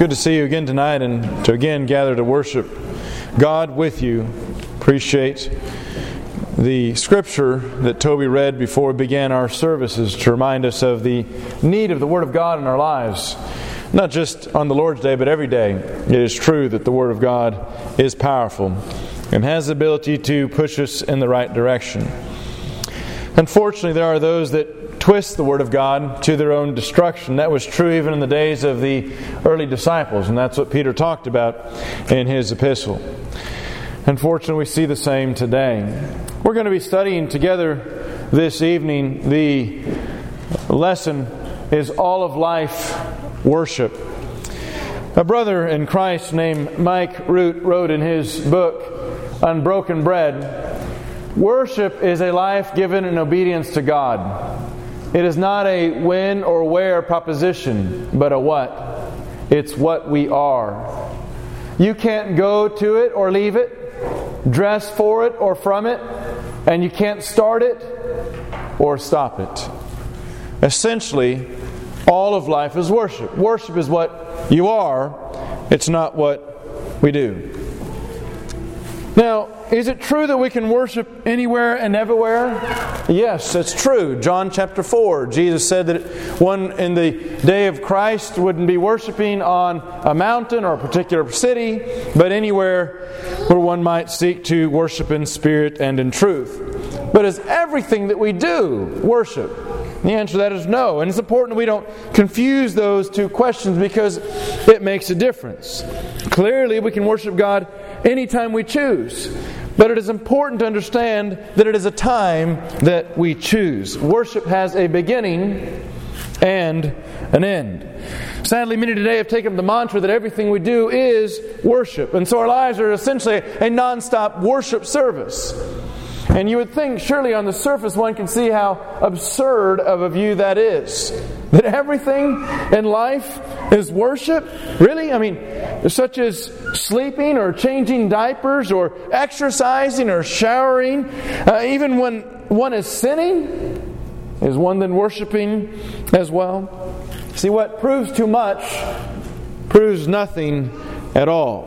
Good to see you again tonight and to again gather to worship God with you. Appreciate the scripture that Toby read before we began our services to remind us of the need of the Word of God in our lives. Not just on the Lord's Day, but every day. It is true that the Word of God is powerful and has the ability to push us in the right direction. Unfortunately, there are those that twist the Word of God to their own destruction. That was true even in the days of the early disciples, and that's what Peter talked about in his epistle. Unfortunately, we see the same today. We're going to be studying together this evening. The lesson is All of Life Worship. A brother in Christ named Mike Root wrote in his book, Unbroken Bread, worship is a life given in obedience to God. It is not a when or where proposition, but a what. It's what we are. You can't go to it or leave it, dress for it or from it, and you can't start it or stop it. Essentially, all of life is worship. Worship is what you are. It's not what we do. Now, is it true that we can worship anywhere and everywhere? Yes, it's true. John chapter 4, Jesus said that one in the day of Christ wouldn't be worshiping on a mountain or a particular city, but anywhere where one might seek to worship in spirit and in truth. But is everything that we do worship? The answer to that is no. And it's important we don't confuse those two questions because it makes a difference. Clearly, we can worship God anytime we choose. But it is important to understand that it is a time that we choose. Worship has a beginning and an end. Sadly, many today have taken the mantra that everything we do is worship. And so our lives are essentially a non-stop worship service. And you would think, surely on the surface one can see how absurd of a view that is. That everything in life is worship? Really? I mean, such as sleeping or changing diapers or exercising or showering. Even when one is sinning, is one then worshiping as well? See, what proves too much proves nothing at all.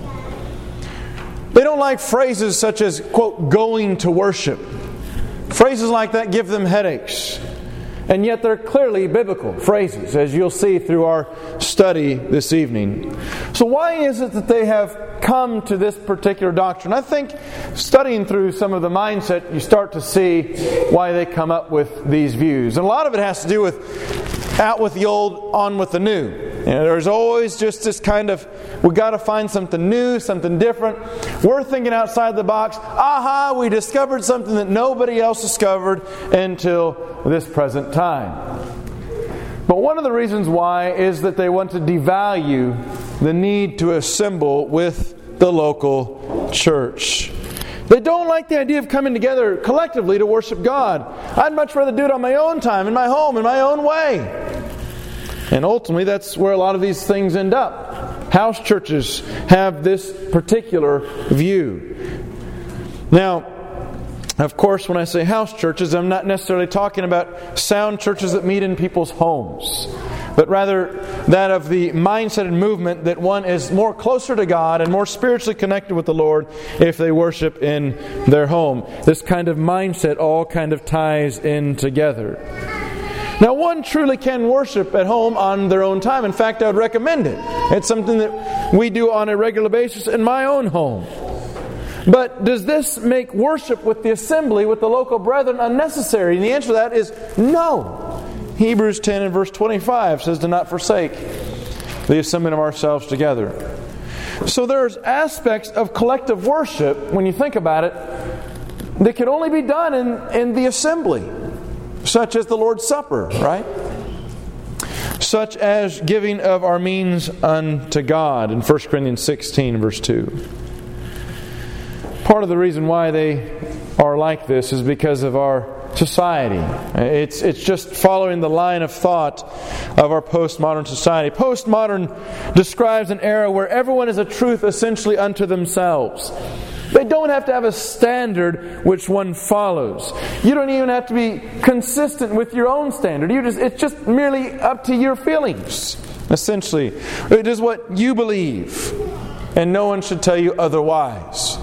They don't like phrases such as, quote, going to worship. Phrases like that give them headaches. And yet they're clearly biblical phrases, as you'll see through our study this evening. So why is it that they have come to this particular doctrine? I think studying through some of the mindset, you start to see why they come up with these views. And a lot of it has to do with out with the old, on with the new. You know, there's always just this kind of, we've got to find something new, something different. We're thinking outside the box. Aha, we discovered something that nobody else discovered until this present time. But one of the reasons why is that they want to devalue the need to assemble with the local church. They don't like the idea of coming together collectively to worship God. I'd much rather do it on my own time, in my home, in my own way. And ultimately, that's where a lot of these things end up. House churches have this particular view. Now, of course, when I say house churches, I'm not necessarily talking about sound churches that meet in people's homes, but rather that of the mindset and movement that one is more closer to God and more spiritually connected with the Lord if they worship in their home. This kind of mindset all kind of ties in together. Now, one truly can worship at home on their own time. In fact, I would recommend it. It's something that we do on a regular basis in my own home. But does this make worship with the assembly, with the local brethren, unnecessary? And the answer to that is no. Hebrews 10 and verse 25 says to not forsake the assembling of ourselves together. So there's aspects of collective worship, when you think about it, that can only be done in the assembly. Such as the Lord's Supper, right? Such as giving of our means unto God in 1 Corinthians 16 verse 2. Part of the reason why they are like this is because of our society. It's just following the line of thought of our postmodern society. Postmodern describes an era where everyone is a truth essentially unto themselves. They don't have to have a standard which one follows. You don't even have to be consistent with your own standard. It's just merely up to your feelings. Essentially, it is what you believe, and no one should tell you otherwise.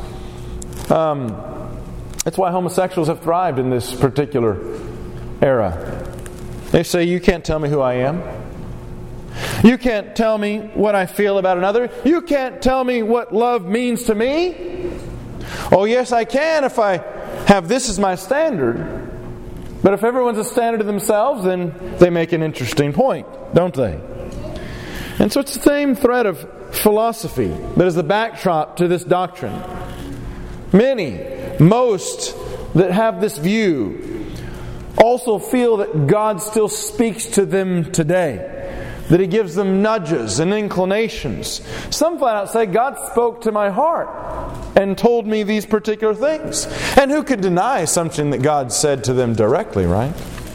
That's why homosexuals have thrived in this particular era. They say, you can't tell me who I am. You can't tell me what I feel about another. You can't tell me what love means to me. Oh, yes, I can if I have this as my standard. But if everyone's a standard to themselves, then they make an interesting point, don't they? And so it's the same thread of philosophy that is the backdrop to this doctrine. Most that have this view also feel that God still speaks to them today. That He gives them nudges and inclinations. Some flat out say, God spoke to my heart and told me these particular things. And who could deny something that God said to them directly, right?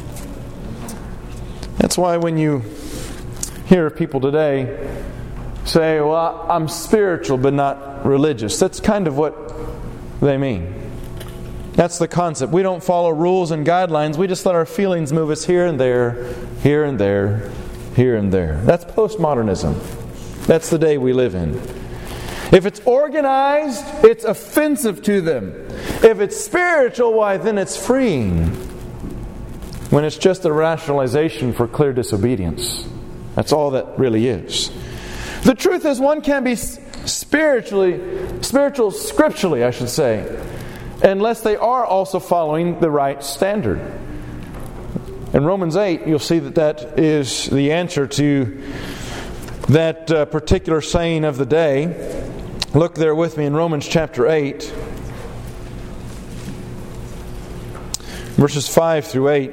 That's why when you hear people today say, well, I'm spiritual but not religious, that's kind of what they mean. That's the concept. We don't follow rules and guidelines. We just let our feelings move us here and there, here and there, here and there. That's postmodernism. That's the day we live in. If it's organized, it's offensive to them. If it's spiritual, why, then it's freeing. When it's just a rationalization for clear disobedience. That's all that really is. The truth is, one can be spiritual scripturally, I should say, unless they are also following the right standard. In Romans 8, you'll see that is the answer to that particular saying of the day. Look there with me in Romans chapter 8, verses 5 through 8.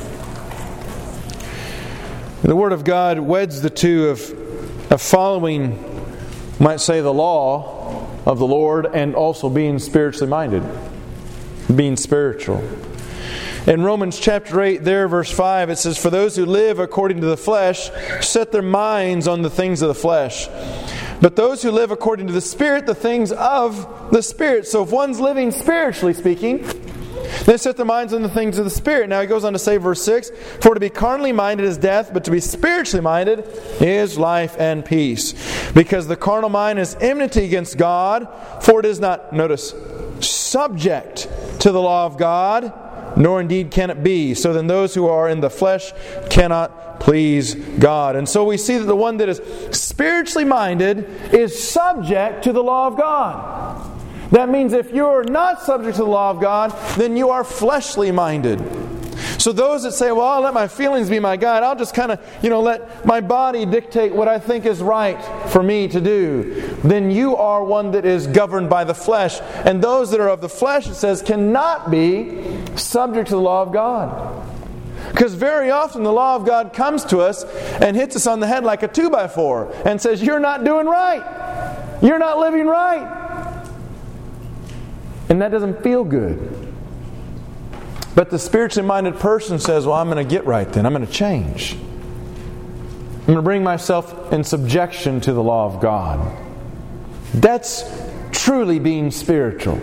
The Word of God weds the two of following, you might say, the law of the Lord and also being spiritually minded. Being spiritual. In Romans chapter 8, there, verse 5, it says, "For those who live according to the flesh set their minds on the things of the flesh. But those who live according to the Spirit, the things of the Spirit." So if one's living spiritually speaking, they set their minds on the things of the Spirit. Now he goes on to say, verse 6, "For to be carnally minded is death, but to be spiritually minded is life and peace. Because the carnal mind is enmity against God, for it is not," notice, "subject to the law of God, nor indeed can it be. So then those who are in the flesh cannot please God." And so we see that the one that is spiritually minded is subject to the law of God. That means if you're not subject to the law of God, then you are fleshly minded. So those that say, well, I'll let my feelings be my guide. I'll just kind of, let my body dictate what I think is right for me to do. Then you are one that is governed by the flesh. And those that are of the flesh, it says, cannot be subject to the law of God. Because very often the law of God comes to us and hits us on the head like a 2x4 and says, you're not doing right. You're not living right. And that doesn't feel good. But the spiritually minded person says, well, I'm going to get right then. I'm going to change. I'm going to bring myself in subjection to the law of God. That's truly being spiritual.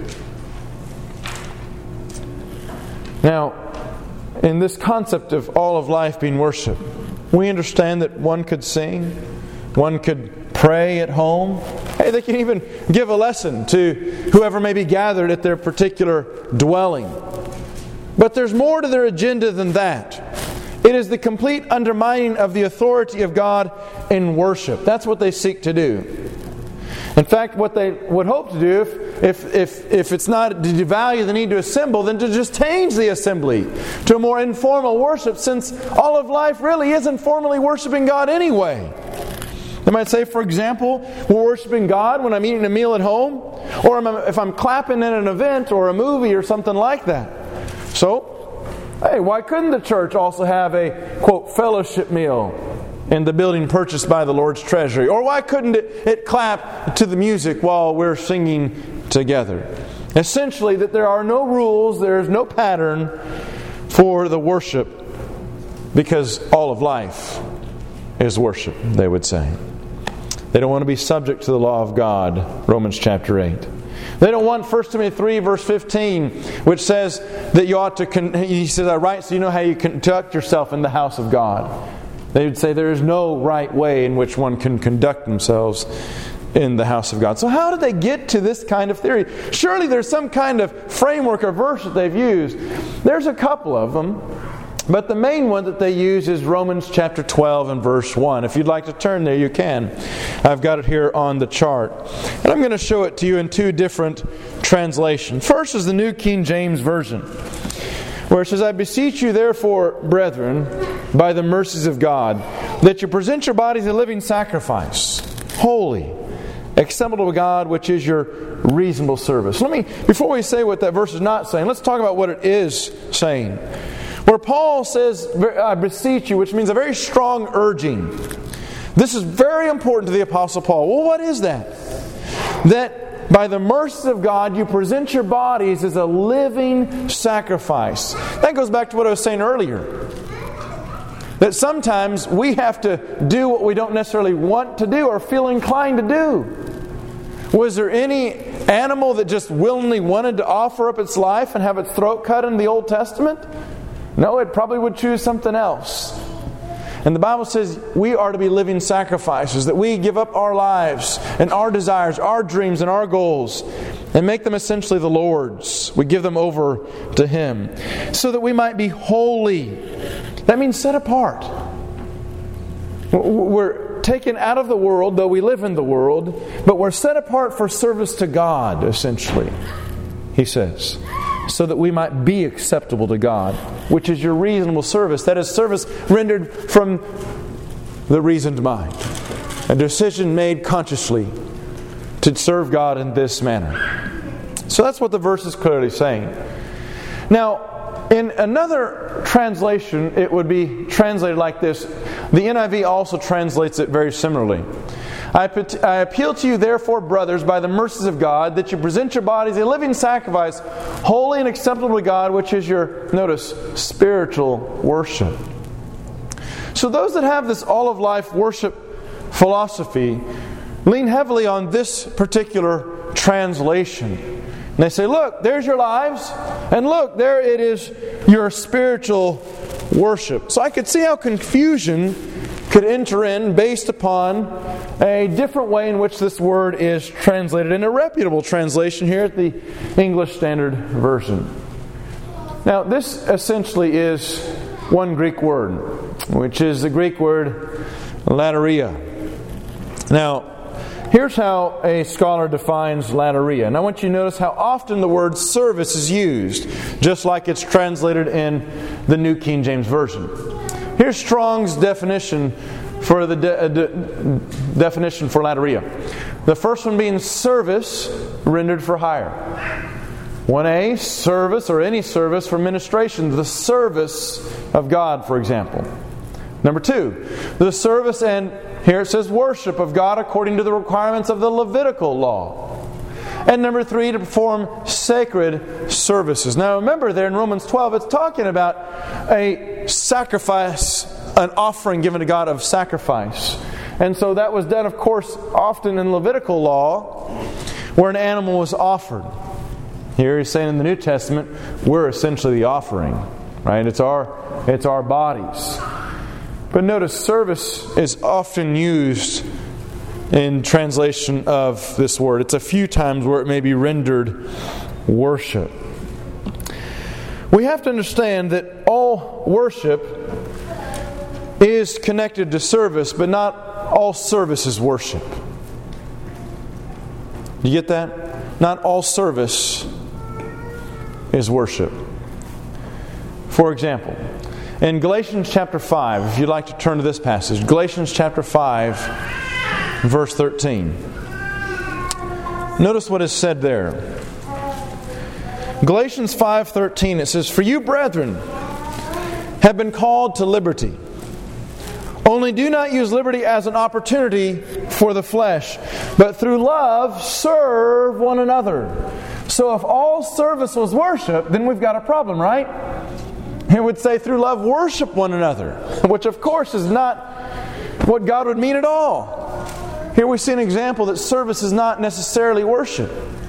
Now, in this concept of all of life being worship, we understand that one could sing, one could pray at home. Hey, they can even give a lesson to whoever may be gathered at their particular dwelling. But there's more to their agenda than that. It is the complete undermining of the authority of God in worship. That's what they seek to do. In fact, what they would hope to do, if it's not to devalue the need to assemble, then to just change the assembly to a more informal worship, since all of life really is informally worshiping God anyway. They might say, for example, we're worshiping God when I'm eating a meal at home, or if I'm clapping at an event or a movie or something like that. So, hey, why couldn't the church also have a, quote, fellowship meal in the building purchased by the Lord's treasury? Or why couldn't it clap to the music while we're singing together? Essentially, that there are no rules, there is no pattern for the worship, because all of life is worship, they would say. They don't want to be subject to the law of God, Romans chapter 8. They don't want 1 Timothy 3 verse 15, which says that you ought to, he says, I write so you know how you conduct yourself in the house of God. They would say there is no right way in which one can conduct themselves in the house of God. So how did they get to this kind of theory? Surely there's some kind of framework or verse that they've used. There's a couple of them, but the main one that they use is Romans chapter 12 and verse 1. If you'd like to turn there, you can. I've got it here on the chart. And I'm going to show it to you in two different translations. First is the New King James Version, where it says, I beseech you therefore, brethren, by the mercies of God, that you present your bodies a living sacrifice, holy, acceptable to God, which is your reasonable service. Before we say what that verse is not saying, let's talk about what it is saying. Where Paul says, I beseech you, which means a very strong urging. This is very important to the Apostle Paul. Well, what is that? That by the mercies of God, you present your bodies as a living sacrifice. That goes back to what I was saying earlier. That sometimes we have to do what we don't necessarily want to do or feel inclined to do. Was there any animal that just willingly wanted to offer up its life and have its throat cut in the Old Testament? No, it probably would choose something else. And the Bible says we are to be living sacrifices, that we give up our lives and our desires, our dreams and our goals, and make them essentially the Lord's. We give them over to Him, so that we might be holy. That means set apart. We're taken out of the world, though we live in the world, but we're set apart for service to God, essentially, he says, so that we might be acceptable to God, which is your reasonable service. That is service rendered from the reasoned mind. A decision made consciously to serve God in this manner. So that's what the verse is clearly saying. Now, in another translation, it would be translated like this. The NIV also translates it very similarly. I appeal to you, therefore, brothers, by the mercies of God, that you present your bodies a living sacrifice, holy and acceptable to God, which is your, notice, spiritual worship. So those that have this all-of-life worship philosophy lean heavily on this particular translation. And they say, look, there's your lives, and look, there it is, your spiritual worship. So I could see how confusion could enter in based upon a different way in which this word is translated in a reputable translation here at the English Standard Version. Now, this essentially is one Greek word, which is the Greek word latteria. Now, here's how a scholar defines latteria. And I want you to notice how often the word service is used, just like it's translated in the New King James Version. Here's Strong's definition for the definition for latteria. The first one being service rendered for hire. 1a, service or any service for ministration, the service of God, for example. Number 2, the service, and here it says worship of God according to the requirements of the Levitical law. And number 3, to perform sacred services. Now remember there in Romans 12, it's talking about a sacrifice, an offering given to God of sacrifice. And so that was done, of course, often in Levitical law, where an animal was offered. Here he's saying in the New Testament, we're essentially the offering, right? It's our bodies. But notice, service is often used in translation of this word. It's a few times where it may be rendered worship. We have to understand that all worship is connected to service, but not all service is worship. You get that? Not all service is worship. For example, in Galatians chapter 5, if you'd like to turn to this passage, Galatians chapter 5, verse 13. Notice what is said there. Galatians 5:13, it says, "For you, brethren, have been called to liberty. Only do not use liberty as an opportunity for the flesh, but through love serve one another." So if all service was worship, then we've got a problem, right? It would say through love worship one another, which of course is not what God would mean at all. Here we see an example that service is not necessarily worship.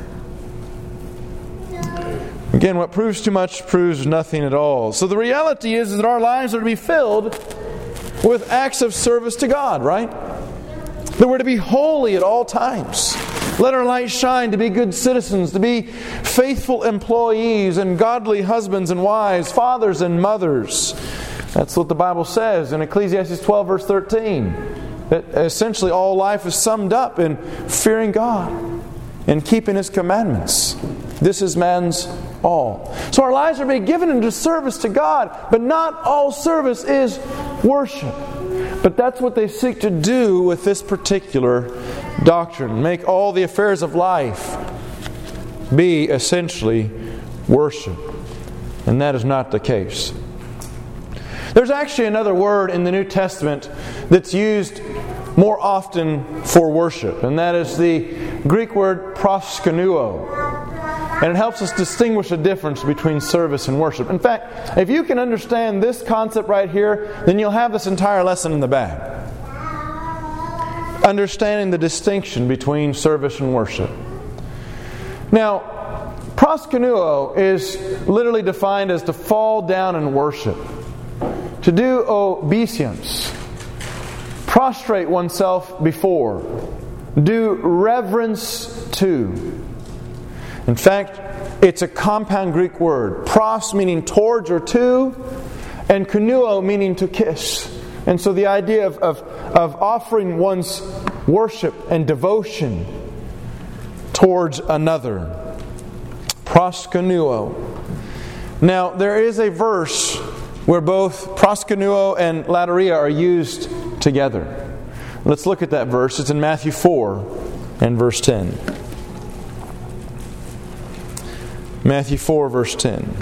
Again, what proves too much proves nothing at all. So the reality is that our lives are to be filled with acts of service to God, right? That we're to be holy at all times. Let our light shine to be good citizens, to be faithful employees and godly husbands and wives, fathers and mothers. That's what the Bible says in Ecclesiastes 12 verse 13. That essentially all life is summed up in fearing God and keeping His commandments. This is man's all. So our lives are being given into service to God, but not all service is worship. But that's what they seek to do with this particular doctrine. Make all the affairs of life be essentially worship. And that is not the case. There's actually another word in the New Testament that's used more often for worship, and that is the Greek word proskuneo. And it helps us distinguish the difference between service and worship. In fact, if you can understand this concept right here, then you'll have this entire lesson in the bag. Understanding the distinction between service and worship. Now, proskuneo is literally defined as to fall down and worship. To do obeisance. Prostrate oneself before. Do reverence to. In fact, it's a compound Greek word. Pros meaning towards or to, and kunuo meaning to kiss. And so the idea of offering one's worship and devotion towards another. Proskunuo. Now, there is a verse where both proskunuo and latteria are used together. Let's look at that verse. It's in Matthew 4 and verse 10. Matthew 4 verse 10.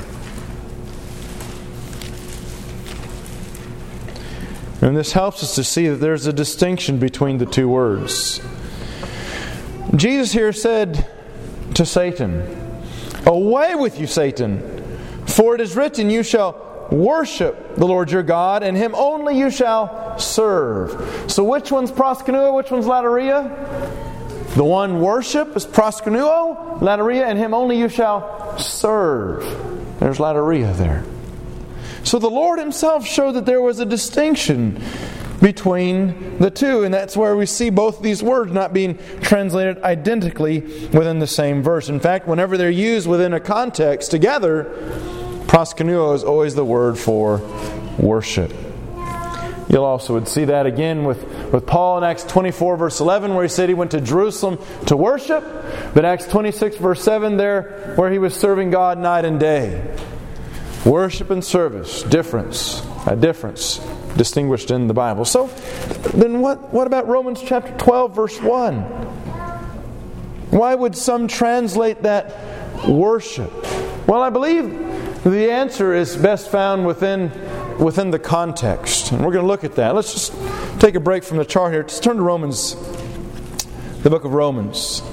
And this helps us to see that there's a distinction between the two words. Jesus here said to Satan, "Away with you, Satan, for it is written, you shall worship the Lord your God, and Him only you shall serve." So which one's proskunuo, which one's latteria? The one worship is proskunuo, latteria, and Him only you shall serve. There's latteria there. So the Lord Himself showed that there was a distinction between the two, and that's where we see both these words not being translated identically within the same verse. In fact, whenever they're used within a context together, proskunuo is always the word for worship. You'll also would see that again with Paul in Acts 24 verse 11, where he said he went to Jerusalem to worship, but Acts 26 verse 7 there, where he was serving God night and day. Worship and service, a difference distinguished in the Bible. So, then what about Romans chapter 12 verse 1? Why would some translate that worship? Well, I believe the answer is best found within the context. And we're going to look at that. Let's just take a break from the chart here. Just turn to Romans, the book of Romans.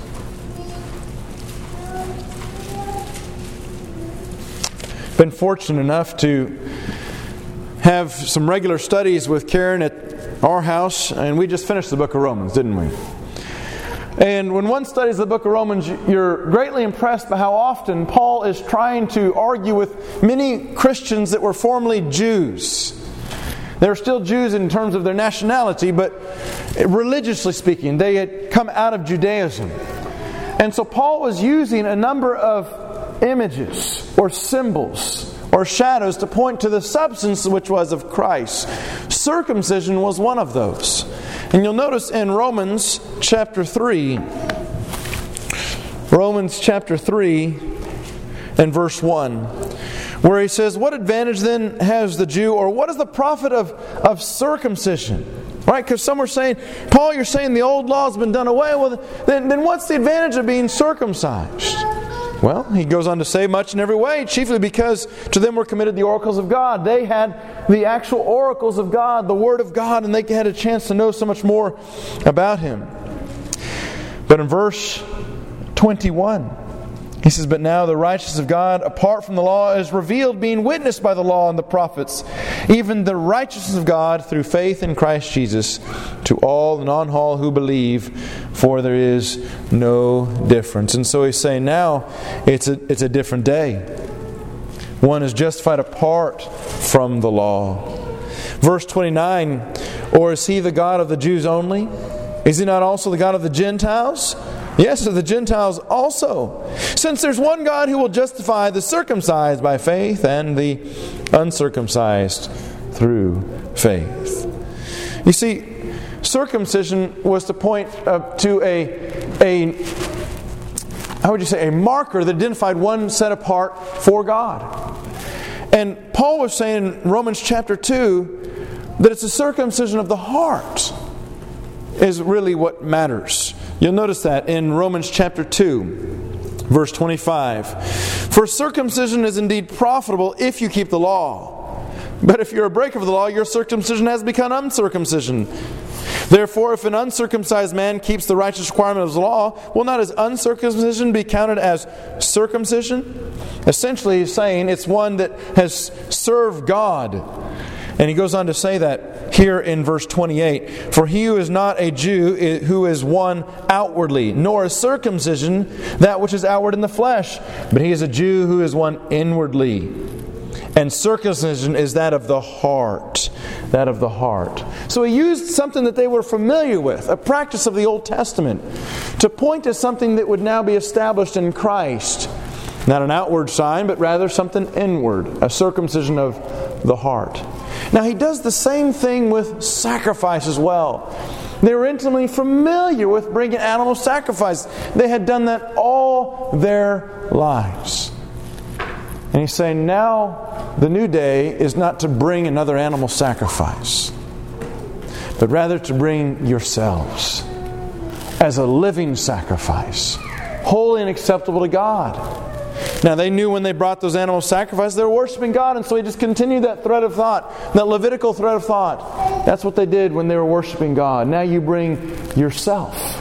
Been fortunate enough to have some regular studies with Karen at our house, and we just finished the book of Romans, didn't we? And when one studies the book of Romans, you're greatly impressed by how often Paul is trying to argue with many Christians that were formerly Jews. They were still Jews in terms of their nationality, but religiously speaking, they had come out of Judaism. And so Paul was using a number of images or symbols or shadows to point to the substance which was of Christ. Circumcision was one of those. And you'll notice in Romans chapter 3 and verse 1, where he says, "What advantage then has the Jew, or what is the profit of circumcision?" Right? Because some were saying, "Paul, you're saying the old law has been done away. Well, then what's the advantage of being circumcised?" Well, he goes on to say, "Much in every way, chiefly because to them were committed the oracles of God." They had the actual oracles of God, the Word of God, and they had a chance to know so much more about Him. But in verse 21, he says, "But now the righteousness of God apart from the law is revealed, being witnessed by the law and the prophets, even the righteousness of God through faith in Christ Jesus, to all and on all who believe, for there is no difference." And so he's saying now it's a different day. One is justified apart from the law. Verse 29, or is He the God of the Jews only? Is He not also the God of the Gentiles? Yes, of the Gentiles also. Since there's one God who will justify the circumcised by faith and the uncircumcised through faith. You see, circumcision was to point to a marker that identified one set apart for God. And Paul was saying in Romans chapter 2 that it's a circumcision of the heart is really what matters. You'll notice that in Romans chapter 2, verse 25. For circumcision is indeed profitable if you keep the law. But if you're a breaker of the law, your circumcision has become uncircumcision. Therefore, if an uncircumcised man keeps the righteous requirement of the law, will not his uncircumcision be counted as circumcision? Essentially, he's saying it's one that has served God. And he goes on to say that here in verse 28. For he who is not a Jew, who is one outwardly, nor is circumcision that which is outward in the flesh, but he is a Jew who is one inwardly. And circumcision is that of the heart. That of the heart. So he used something that they were familiar with, a practice of the Old Testament, to point to something that would now be established in Christ. Not an outward sign, but rather something inward, a circumcision of the heart. Now he does the same thing with sacrifice as well. They were intimately familiar with bringing animal sacrifice. They had done that all their lives. And he's saying now the new day is not to bring another animal sacrifice, but rather to bring yourselves as a living sacrifice, holy and acceptable to God. Now they knew when they brought those animal sacrifices, they were worshiping God, and so he just continued that thread of thought, that Levitical thread of thought. That's what they did when they were worshiping God. Now you bring yourself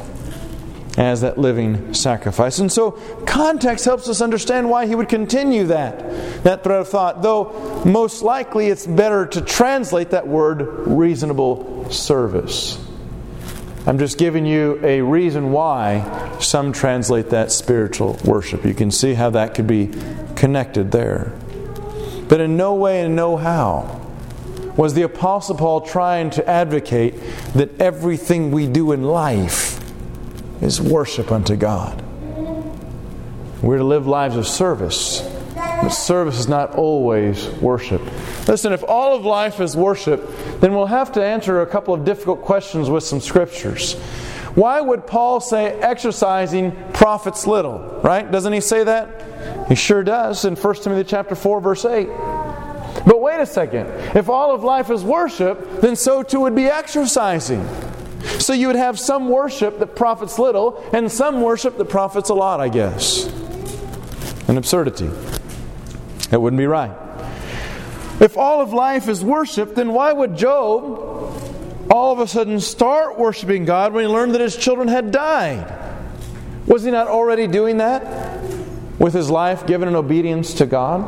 as that living sacrifice. And so context helps us understand why he would continue that thread of thought, though most likely it's better to translate that word reasonable service. I'm just giving you a reason why some translate that spiritual worship. You can see how that could be connected there. But in no way and no how was the Apostle Paul trying to advocate that everything we do in life is worship unto God. We're to live lives of service. But service is not always worship. Listen, if all of life is worship, then we'll have to answer a couple of difficult questions with some scriptures. Why would Paul say exercising profits little? Right? Doesn't he say that? He sure does in 1 Timothy chapter 4, verse 8. But wait a second. If all of life is worship, then so too would be exercising. So you would have some worship that profits little and some worship that profits a lot, I guess. An absurdity. It wouldn't be right. If all of life is worship, then why would Job all of a sudden start worshiping God when he learned that his children had died? Was he not already doing that with his life given in obedience to God?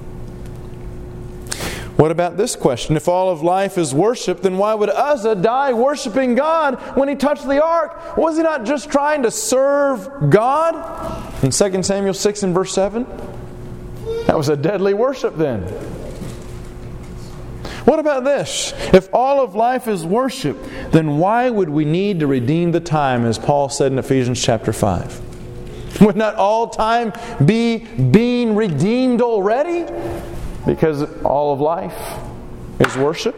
What about this question? If all of life is worship, then why would Uzzah die worshiping God when he touched the ark? Was he not just trying to serve God? In 2 Samuel 6 and verse 7? That was a deadly worship then. What about this? If all of life is worship, then why would we need to redeem the time, as Paul said in Ephesians chapter 5? Would not all time be being redeemed already? Because all of life is worship?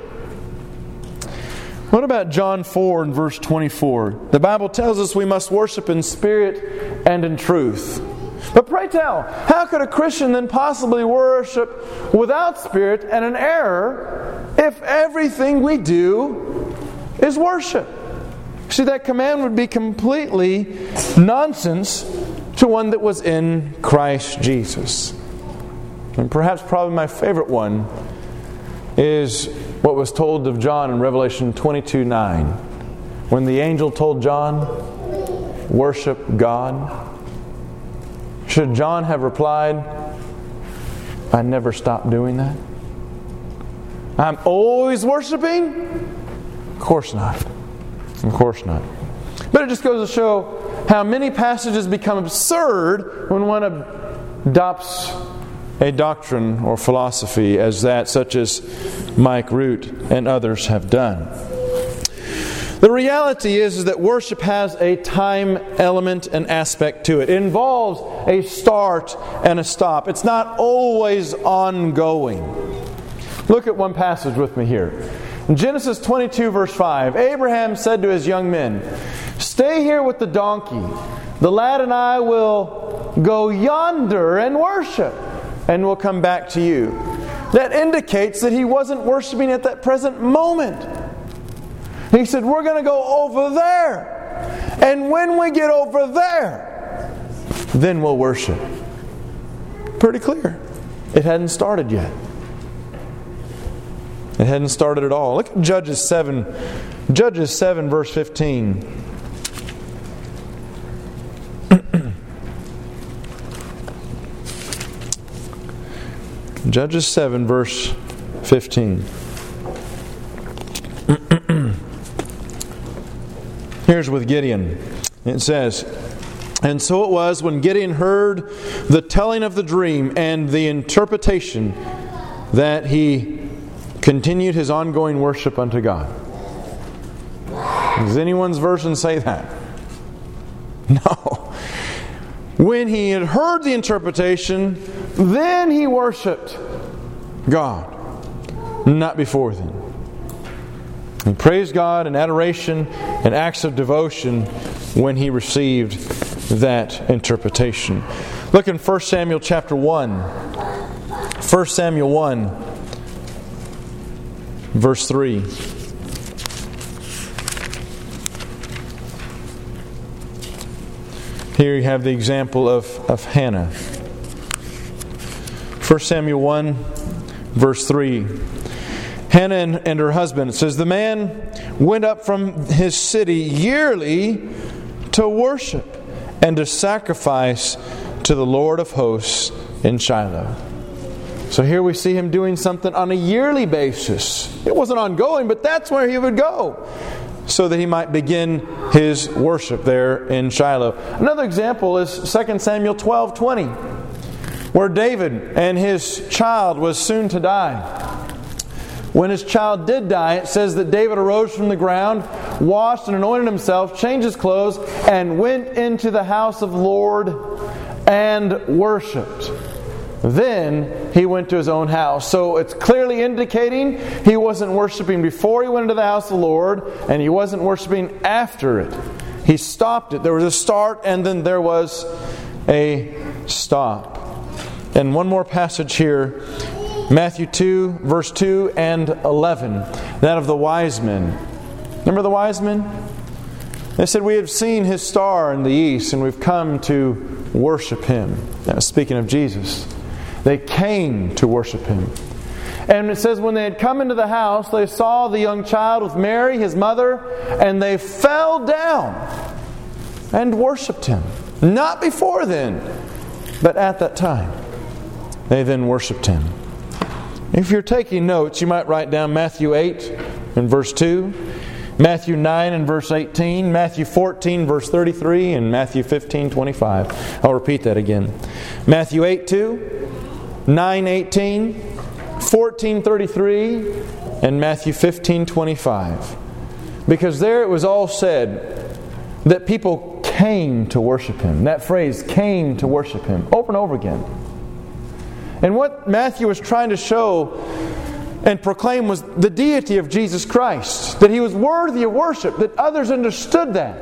What about John 4 and verse 24? The Bible tells us we must worship in spirit and in truth. But pray tell, how could a Christian then possibly worship without spirit and in error if everything we do is worship? See, that command would be completely nonsense to one that was in Christ Jesus. And perhaps probably my favorite one is what was told of John in Revelation 22:9. When the angel told John, worship God. Should John have replied, I never stop doing that? I'm always worshiping? Of course not. Of course not. But it just goes to show how many passages become absurd when one adopts a doctrine or philosophy as that, such as Mike Root and others have done. The reality is that worship has a time element and aspect to it. It involves a start and a stop. It's not always ongoing. Look at one passage with me here. In Genesis 22 verse 5, Abraham said to his young men, "Stay here with the donkey. The lad and I will go yonder and worship, and we'll come back to you." That indicates that he wasn't worshiping at that present moment. He said, "We're going to go over there. And when we get over there, then we'll worship." Pretty clear. It hadn't started yet. It hadn't started at all. Look at Judges 7. Judges 7 verse 15. Judges 7 verse 15. Here's with Gideon. It says, "And so it was when Gideon heard the telling of the dream and the interpretation that he continued his ongoing worship unto God." Does anyone's version say that? No. When he had heard the interpretation, then he worshipped God. Not before then. He praised God in adoration and acts of devotion when he received that interpretation. Look in 1 Samuel chapter 1. 1 Samuel 1, verse 3. Here you have the example of Hannah. 1 Samuel 1, verse 3. Hannah and her husband, it says, "The man went up from his city yearly to worship and to sacrifice to the Lord of hosts in Shiloh." So here we see him doing something on a yearly basis. It wasn't ongoing, but that's where he would go, so that he might begin his worship there in Shiloh. Another example is 2 Samuel 12:20, where David and his child was soon to die. When his child did die, it says that David arose from the ground, washed and anointed himself, changed his clothes, and went into the house of the Lord and worshipped. Then he went to his own house. So it's clearly indicating he wasn't worshiping before he went into the house of the Lord, and he wasn't worshiping after it. He stopped it. There was a start, and then there was a stop. And one more passage here. Matthew 2, verse 2 and 11. That of the wise men. Remember the wise men? They said, "We have seen His star in the east, and we've come to worship Him." That was speaking of Jesus. They came to worship Him. And it says, when they had come into the house, they saw the young child with Mary, His mother, and they fell down and worshipped Him. Not before then, but at that time. They then worshipped Him. If you're taking notes, you might write down Matthew 8 and verse 2, Matthew 9 and verse 18, Matthew 14 verse 33, and Matthew 15:25. I'll repeat that again. Matthew 8:2, 9:18, 14:33, and Matthew 15:25. Because there it was all said that people came to worship Him. That phrase, came to worship Him, over and over again. And what Matthew was trying to show and proclaim was the deity of Jesus Christ. That He was worthy of worship. That others understood that.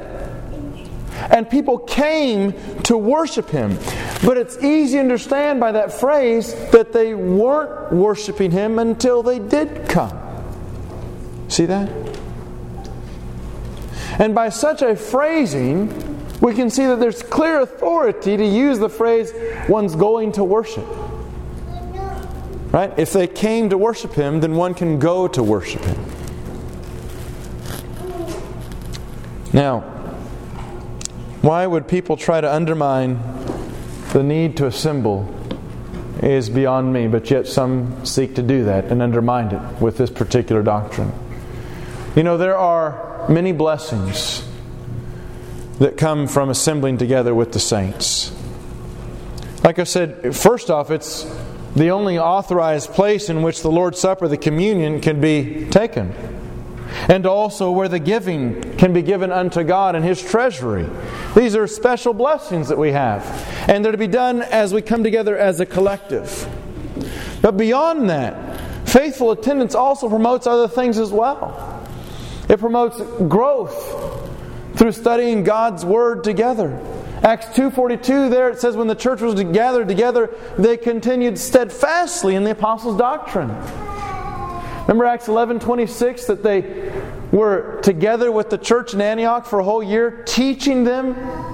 And people came to worship Him. But it's easy to understand by that phrase that they weren't worshiping Him until they did come. See that? And by such a phrasing, we can see that there's clear authority to use the phrase, one's going to worship. Right? If they came to worship Him, then one can go to worship Him. Now, why would people try to undermine the need to assemble is beyond me, but yet some seek to do that and undermine it with this particular doctrine. You know, there are many blessings that come from assembling together with the saints. Like I said, first off, it's the only authorized place in which the Lord's Supper, the communion, can be taken. And also where the giving can be given unto God in His treasury. These are special blessings that we have. And they're to be done as we come together as a collective. But beyond that, faithful attendance also promotes other things as well. It promotes growth through studying God's Word together. Acts 2:42 there it says, when the church was gathered together, they continued steadfastly in the apostles' doctrine. Remember Acts 11:26 that they were together with the church in Antioch for a whole year, teaching them.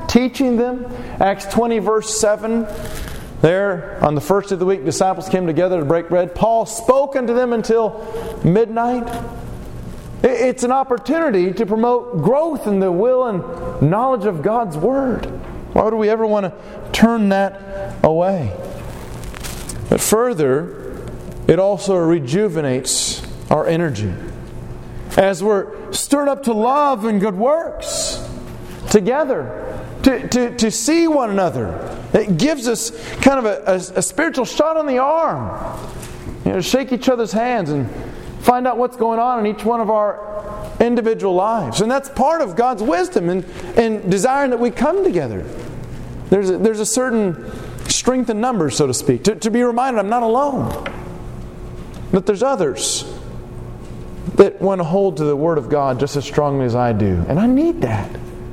Acts 20 verse 7, there on the first day of the week, disciples came together to break bread. Paul spoke unto them until midnight. It's an opportunity to promote growth in the will and knowledge of God's Word. Why would we ever want to turn that away? But further, it also rejuvenates our energy. As we're stirred up to love and good works together, to see one another. It gives us kind of a spiritual shot on the arm. To shake each other's hands and find out what's going on in each one of our individual lives. And that's part of God's wisdom in desiring that we come together. There's a certain strength in numbers, so to speak. To be reminded I'm not alone. That there's others that want to hold to the Word of God just as strongly as I do. And I need that.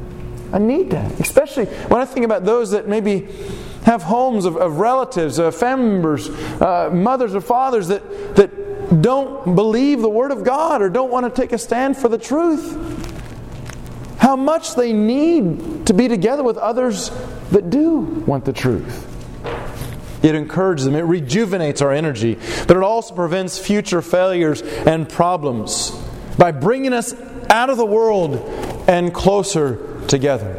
Especially when I think about those that maybe have homes of relatives, family members, mothers or fathers that don't believe the Word of God or don't want to take a stand for the truth. How much they need to be together with others that do want the truth. It encourages them. It rejuvenates our energy. But it also prevents future failures and problems by bringing us out of the world and closer together.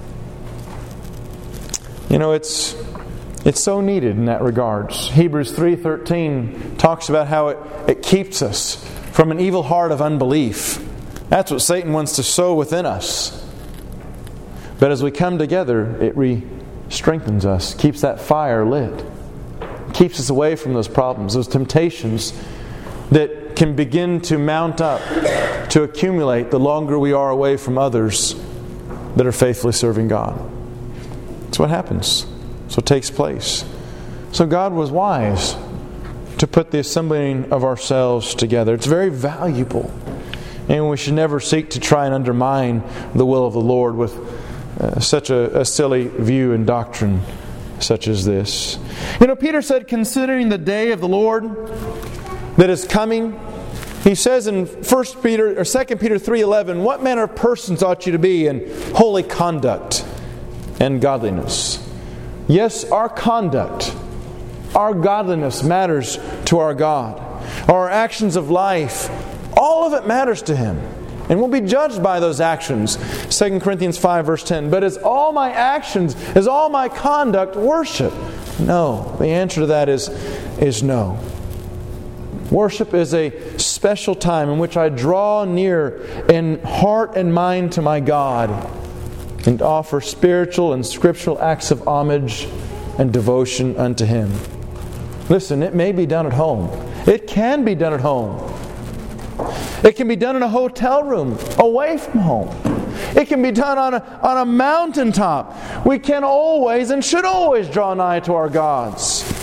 It's so needed in that regards. Hebrews 3:13 talks about how it keeps us from an evil heart of unbelief. That's what Satan wants to sow within us. But as we come together, it strengthens us, keeps that fire lit, keeps us away from those problems, those temptations that can begin to mount up, to accumulate the longer we are away from others that are faithfully serving God. That's what happens. That's what takes place. So God was wise to put the assembling of ourselves together. It's very valuable. And we should never seek to try and undermine the will of the Lord with such a silly view and doctrine such as this. Peter said, considering the day of the Lord that is coming, he says in 2 Peter 3:11, what manner of persons ought you to be in holy conduct and godliness? Yes, our conduct, our godliness matters to our God. Our actions of life, all of it matters to Him. And we'll be judged by those actions. 2 Corinthians 5 verse 10. But is all my actions, is all my conduct worship? No. The answer to that is no. Worship is a special time in which I draw near in heart and mind to my God and offer spiritual and scriptural acts of homage and devotion unto Him. Listen, it may be done at home. It can be done at home. It can be done in a hotel room, away from home. It can be done on a mountaintop. We can always and should always draw nigh to our God.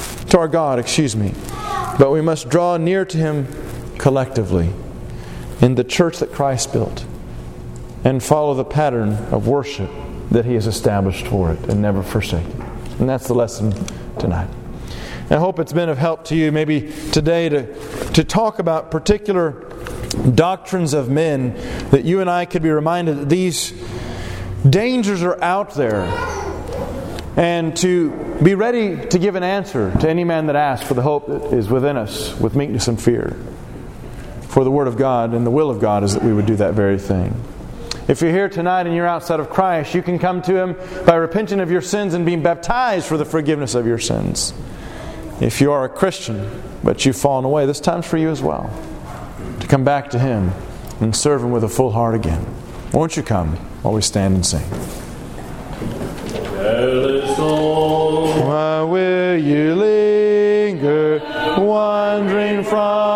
But we must draw near to Him collectively in the church that Christ built and follow the pattern of worship that He has established for it and never forsake it. And that's the lesson tonight. I hope it's been of help to you maybe today to talk about particular doctrines of men, that you and I could be reminded that these dangers are out there, and to be ready to give an answer to any man that asks for the hope that is within us with meekness and fear. For the Word of God and the will of God is that we would do that very thing. If you're here tonight and you're outside of Christ, you can come to Him by repenting of your sins and being baptized for the forgiveness of your sins. If you are a Christian, but you've fallen away, this time's for you as well, to come back to Him and serve Him with a full heart again. Won't you come while we stand and sing? Why will you linger? finger, one